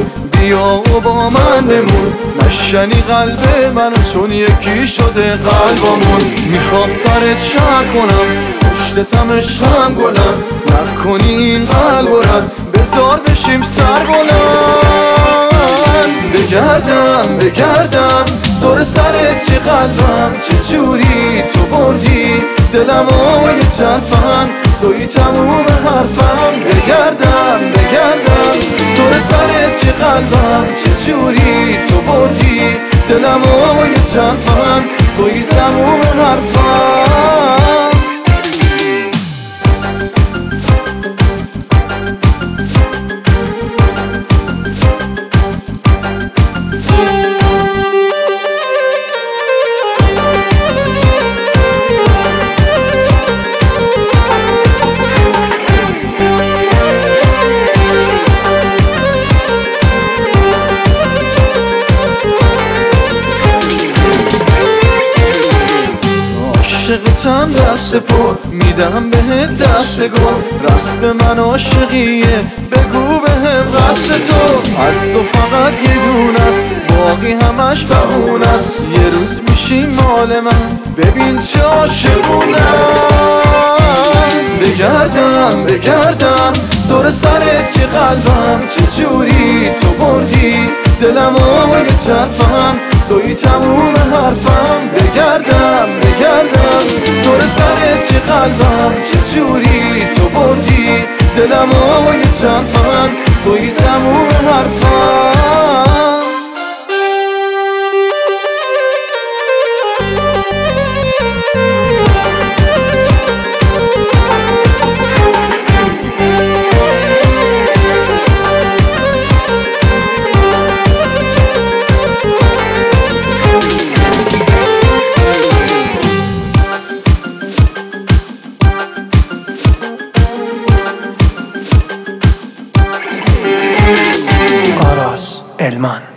بیا و با من بمون، نشنی قلب منو چون یکی شده قلبمون. میخوام سرت شهر کنم، پشتتم عشقم گلم، نکنی این قلب رد بذار بشیم سر بلند. بگردم دور سرت که قلبم چه جوری تو بردی دلم و یه طرفن توی تموم حرفم. بگردم دور سرت که قلبم چه جوری تو بردی دلم و یه طرفن توی تموم حرفم. عاشقتم دست پر میدم بهت دست گل، رسم من عاشقیه بگو بهم قصد تو. از تو فقط یه دونست باقی همش بهونست، یه روز میشی مال من ببین چه عاشقونست. بگردم دور سرت که قلبم چه جوری تو بردی دلم و یه طرفن توی تموم حرفم. بگردم دور سرت که قلبم چه جوری تو بردی دلم و یه طرفن توی تموم حرفم. Elman.